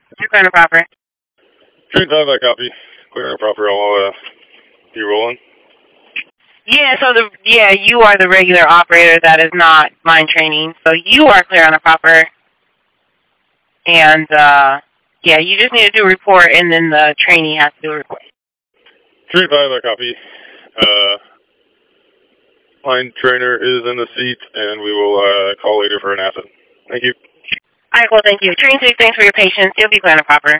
You're clear and proper. Train 5, I copy. Clear and proper, I'll be rolling. Yeah, you are the regular operator that is not mine training. So you are clear on a proper. And, you just need to do a report, and then the trainee has to do a report. Train 5, I copy. Line trainer is in the seat, and we will call later for an acid. Thank you. All right, well, thank you. Train 6, thanks for your patience. You'll be clear and proper.